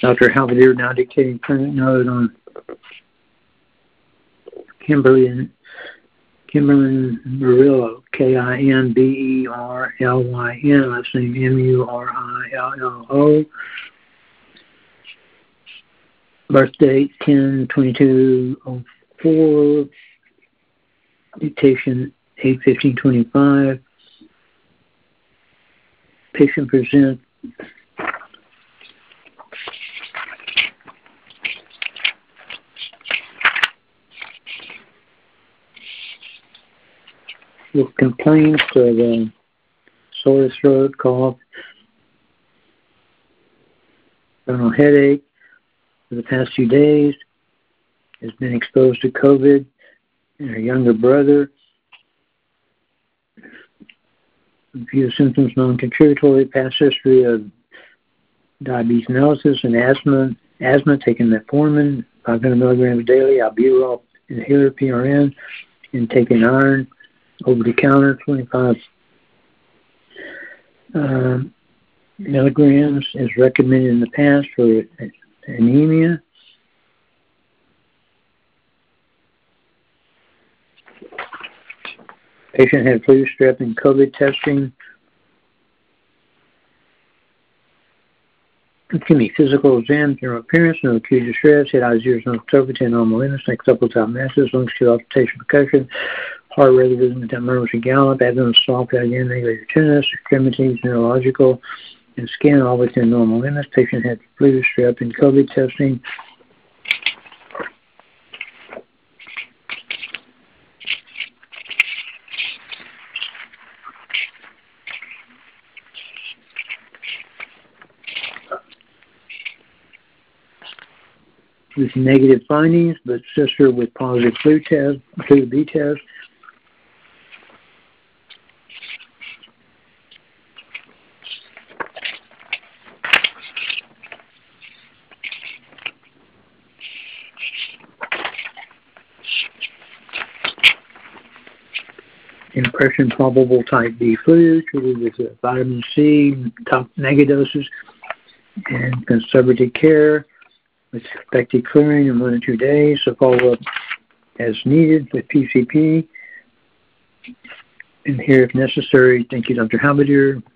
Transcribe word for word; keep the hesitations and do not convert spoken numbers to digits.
Doctor Halberdier now dictating current note on Kimberly Kimberlyn Murillo, K I N B E R L Y N, last name M U R I L L O. Birth date ten twenty-two oh four. Dictation eight fifteen twenty-five. Patient present with complaints of uh, sore throat, cough, abdominal headache for the past few days, has been exposed to COVID, and her younger brother. A few symptoms non-contributory, past history of diabetes mellitus and asthma, asthma taking metformin, five hundred milligrams daily, albuterol inhaler, P R N, and taking iron, over-the-counter, twenty-five uh, milligrams as recommended in the past for anemia. Patient had flu, strep, and COVID testing. Excuse me, physical exam, general appearance, no acute distress, head, eyes, ears, nose, throat, ten normal limits, neck, supple, top masses, lungs, to auscultation, percussion, heart rate, rhythm, murmurs, and gallop, abdomen, soft, again, regular tenderness, extremities, neurological, and skin, all within normal limits. Patient had flu, strep, and COVID testing. With negative findings, but sister with positive flu test, flu B test. Impression probable type B flu, treated with uh, vitamin C, top megadoses, and conservative care with expected clearing in one or two days. So follow up as needed with P C P. And here, if necessary, thank you, Doctor Halberdier.